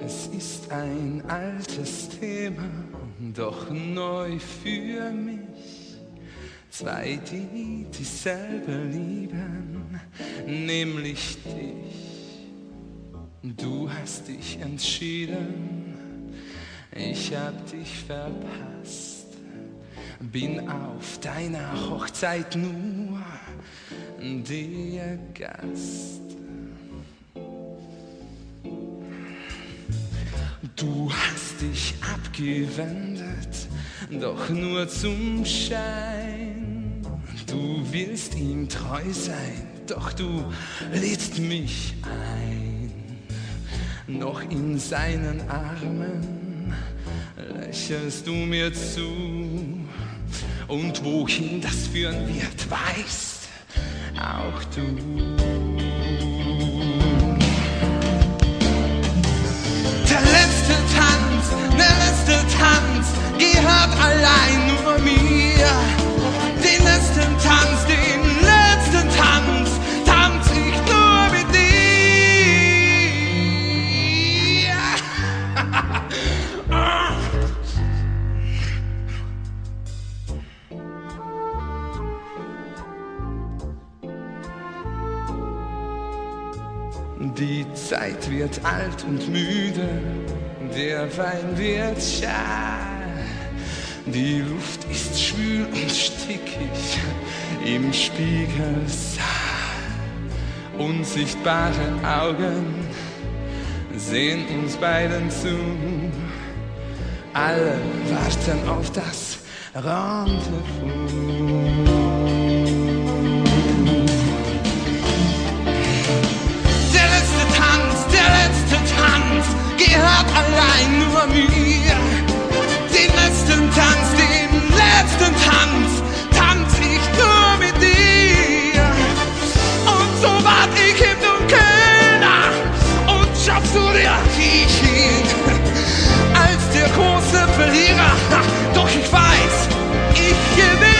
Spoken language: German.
Es ist ein altes Thema, doch neu für mich. Zwei, die dieselbe lieben, nämlich dich. Du hast dich entschieden, ich hab dich verpasst. Bin auf deiner Hochzeit nur der Gast. Du hast dich abgewendet, doch nur zum Schein. Du willst ihm treu sein, doch du lädst mich ein. Noch in seinen Armen lächelst du mir zu. Und wohin das führen wird, weißt auch du. Der letzte Tanz gehört allein nur mir. Den letzten Tanz, tanz ich nur mit dir. Die Zeit wird alt und müde. Der Wein wird schal, die Luft ist schwül und stickig im Spiegelsaal. Unsichtbare Augen sehen uns beiden zu. Alle warten auf das Rendezvous. Der letzte Tanz gehört allein nur mir. Den letzten Tanz, tanz ich nur mit dir. Und so wart ich im Dunkeln und schau zu dir hin. Als der große Verlierer, doch ich weiß, ich gewinne.